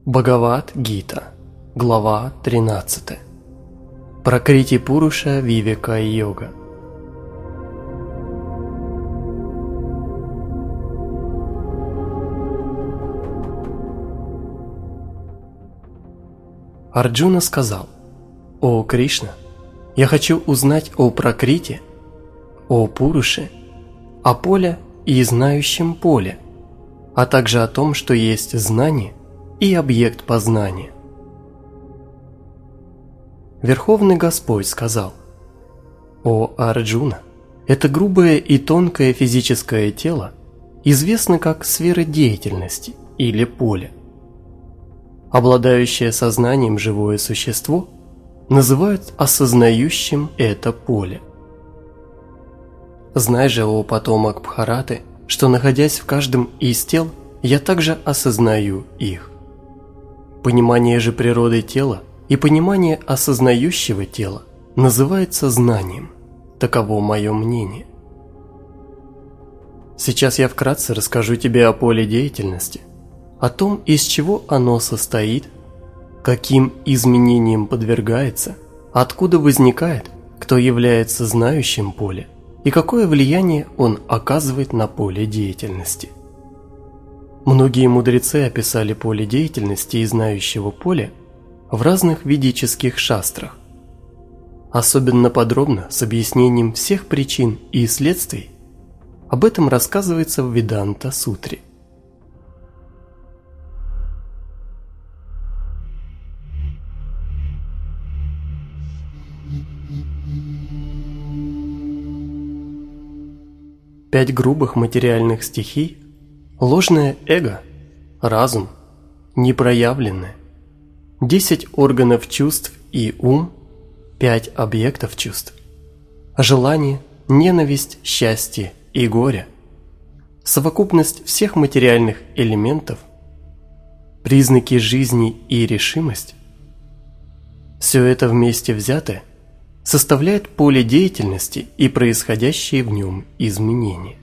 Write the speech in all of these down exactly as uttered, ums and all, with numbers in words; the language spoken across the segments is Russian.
Бхагавад-гита, глава тринадцатая. Пракрити-пуруша вивека-йога. Арджуна сказал: «О Кришна, я хочу узнать о Пракрити, о Пуруше, о поле и знающем поле, а также о том, что есть знание и объект познания». Верховный Господь сказал: «О Арджуна, это грубое и тонкое физическое тело известно как сфера деятельности или поле. Обладающее сознанием живое существо называют осознающим это поле. Знай же, о потомок Бхараты, что, находясь в каждом из тел, я также осознаю их. Понимание же природы тела и понимание осознающего тела называется знанием. Таково мое мнение. Сейчас я вкратце расскажу тебе о поле деятельности, о том, из чего оно состоит, каким изменениям подвергается, откуда возникает, кто является знающим поле и какое влияние он оказывает на поле деятельности. Многие мудрецы описали поле деятельности и знающего поля в разных ведических шастрах. Особенно подробно, с объяснением всех причин и следствий, об этом рассказывается в Веданта-сутре. Пять грубых материальных стихий, ложное эго, разум, непроявленное, десять органов чувств и ум, пять объектов чувств, желание, ненависть, счастье и горе, совокупность всех материальных элементов, признаки жизни и решимость – все это вместе взятое составляет поле деятельности и происходящие в нем изменения.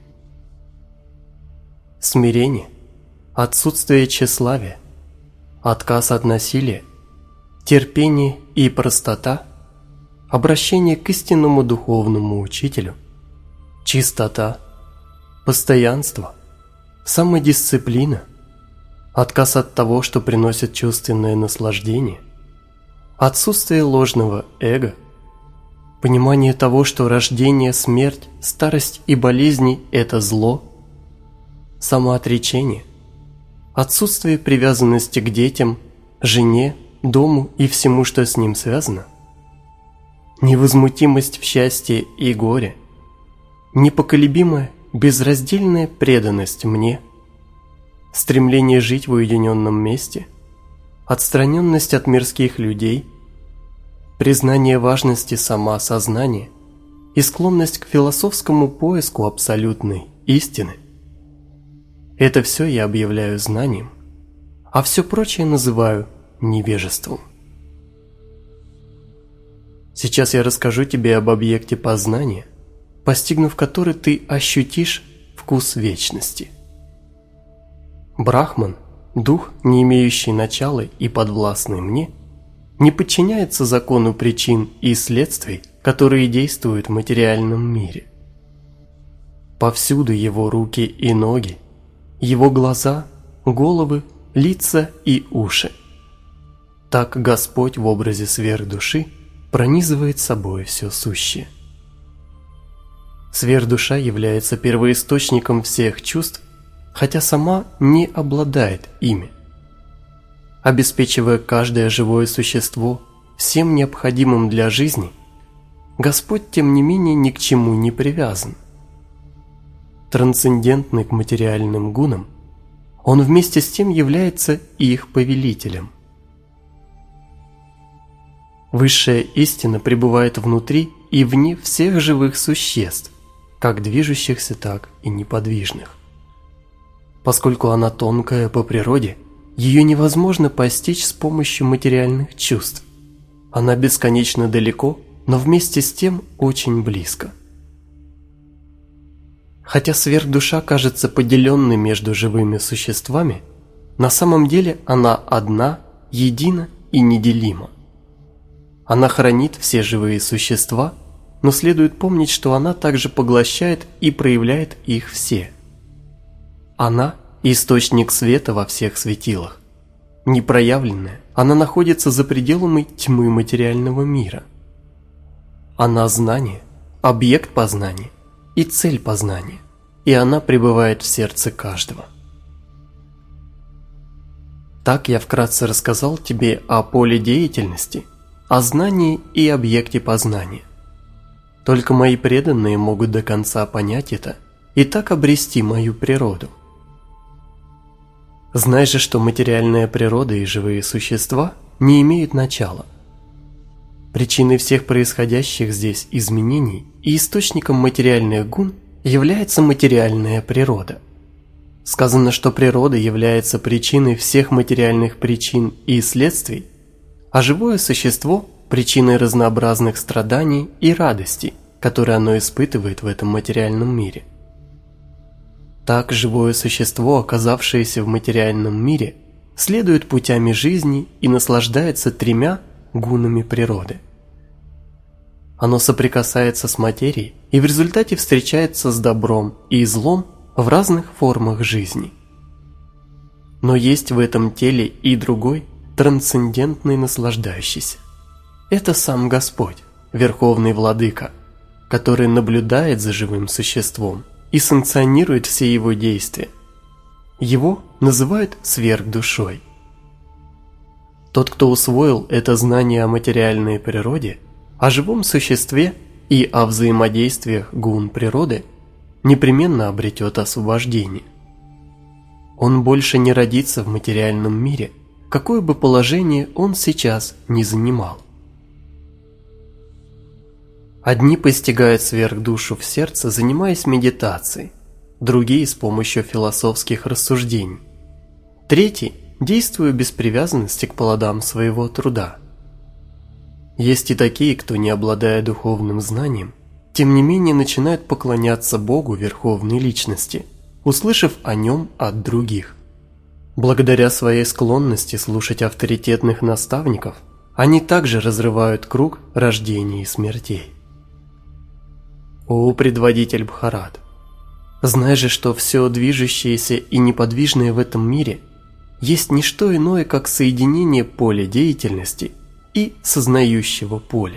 Смирение, отсутствие тщеславия, отказ от насилия, терпение и простота, обращение к истинному духовному учителю, чистота, постоянство, самодисциплина, отказ от того, что приносит чувственное наслаждение, отсутствие ложного эго, понимание того, что рождение, смерть, старость и болезни – это зло, самоотречение, отсутствие привязанности к детям, жене, дому и всему, что с ним связано, невозмутимость в счастье и горе, непоколебимая, безраздельная преданность мне, стремление жить в уединенном месте, отстраненность от мирских людей, признание важности самосознания и склонность к философскому поиску абсолютной истины. Это все я объявляю знанием, а все прочее называю невежеством. Сейчас я расскажу тебе об объекте познания, постигнув который ты ощутишь вкус вечности. Брахман, дух, не имеющий начала и подвластный мне, не подчиняется закону причин и следствий, которые действуют в материальном мире. Повсюду его руки и ноги, его глаза, головы, лица и уши. Так Господь в образе сверхдуши пронизывает собой все сущее. Сверхдуша является первоисточником всех чувств, хотя сама не обладает ими. Обеспечивая каждое живое существо всем необходимым для жизни, Господь, тем не менее, ни к чему не привязан. Трансцендентный к материальным гунам, Он вместе с тем является их повелителем. Высшая истина пребывает внутри и вне всех живых существ, как движущихся, так и неподвижных. Поскольку она тонкая по природе, ее невозможно постичь с помощью материальных чувств. Она бесконечно далеко, но вместе с тем очень близко. Хотя сверхдуша кажется поделенной между живыми существами, на самом деле она одна, едина и неделима. Она хранит все живые существа, но следует помнить, что она также поглощает и проявляет их все. Она – источник света во всех светилах. Непроявленная, она находится за пределами тьмы материального мира. Она – знание, объект познания и цель познания, и она пребывает в сердце каждого. Так я вкратце рассказал тебе о поле деятельности, о знании и объекте познания. Только мои преданные могут до конца понять это и так обрести мою природу. Знай же, что материальная природа и живые существа не имеют начала. Причиной всех происходящих здесь изменений и источником материальных гун является материальная природа. Сказано, что природа является причиной всех материальных причин и следствий, а живое существо – причиной разнообразных страданий и радостей, которые оно испытывает в этом материальном мире. Так живое существо, оказавшееся в материальном мире, следует путями жизни и наслаждается тремя гунами природы. Оно соприкасается с материей и в результате встречается с добром и злом в разных формах жизни. Но есть в этом теле и другой, трансцендентный наслаждающийся. Это сам Господь, Верховный Владыка, который наблюдает за живым существом и санкционирует все его действия. Его называют сверхдушой. Тот, кто усвоил это знание о материальной природе, о живом существе и о взаимодействиях гун природы, непременно обретет освобождение. Он больше не родится в материальном мире, какое бы положение он сейчас ни занимал. Одни постигают сверхдушу в сердце, занимаясь медитацией, другие с помощью философских рассуждений, третьи действуя без привязанности к плодам своего труда. Есть и такие, кто, не обладая духовным знанием, тем не менее начинают поклоняться Богу Верховной Личности, услышав о нем от других. Благодаря своей склонности слушать авторитетных наставников, они также разрывают круг рождений и смертей. О предводитель Бхарат! Знай же, что все движущееся и неподвижное в этом мире есть не что иное, как соединение поля деятельности и сознающего поля.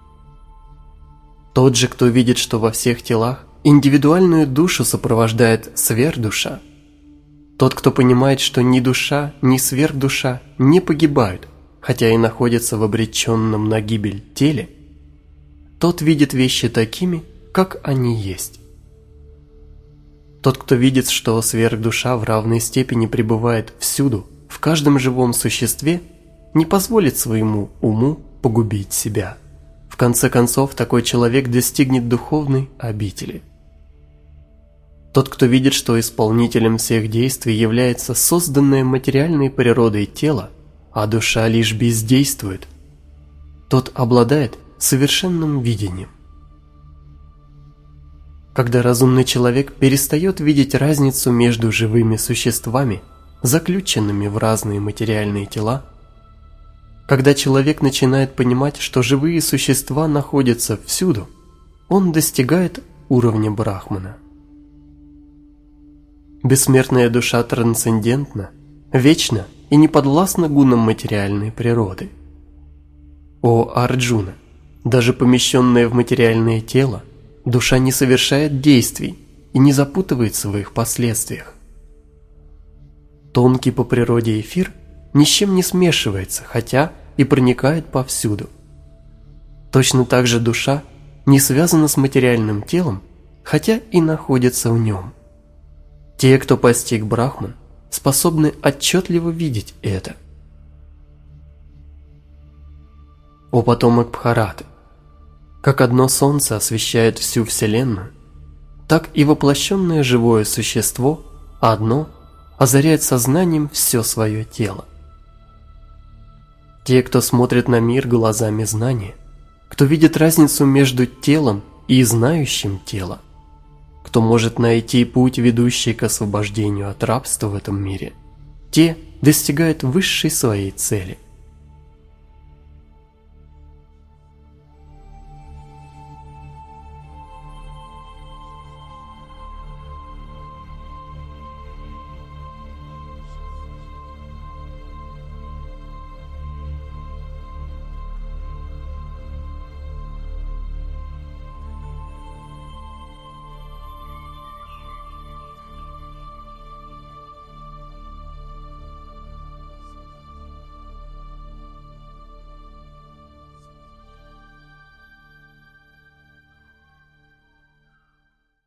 Тот же, кто видит, что во всех телах индивидуальную душу сопровождает сверхдуша, тот, кто понимает, что ни душа, ни сверхдуша не погибают, хотя и находятся в обреченном на гибель теле, тот видит вещи такими, как они есть. Тот, кто видит, что сверхдуша в равной степени пребывает всюду, в каждом живом существе, не позволит своему уму погубить себя. В конце концов, такой человек достигнет духовной обители. Тот, кто видит, что исполнителем всех действий является созданное материальной природой тело, а душа лишь бездействует, тот обладает совершенным видением. Когда разумный человек перестает видеть разницу между живыми существами, заключенными в разные материальные тела, когда человек начинает понимать, что живые существа находятся всюду, он достигает уровня Брахмана. Бессмертная душа трансцендентна, вечна и не подвластна гунам материальной природы. О Арджуна! Даже помещенная в материальное тело, душа не совершает действий и не запутывается в их последствиях. Тонкий по природе эфир ни с чем не смешивается, хотя и проникает повсюду. Точно так же душа не связана с материальным телом, хотя и находится в нем. Те, кто постиг Брахман, способны отчетливо видеть это. О потомок Бхараты! Как одно солнце освещает всю Вселенную, так и воплощенное живое существо, одно, озаряет сознанием все свое тело. Те, кто смотрит на мир глазами знания, кто видит разницу между телом и знающим тело, кто может найти путь, ведущий к освобождению от рабства в этом мире, те достигают высшей своей цели.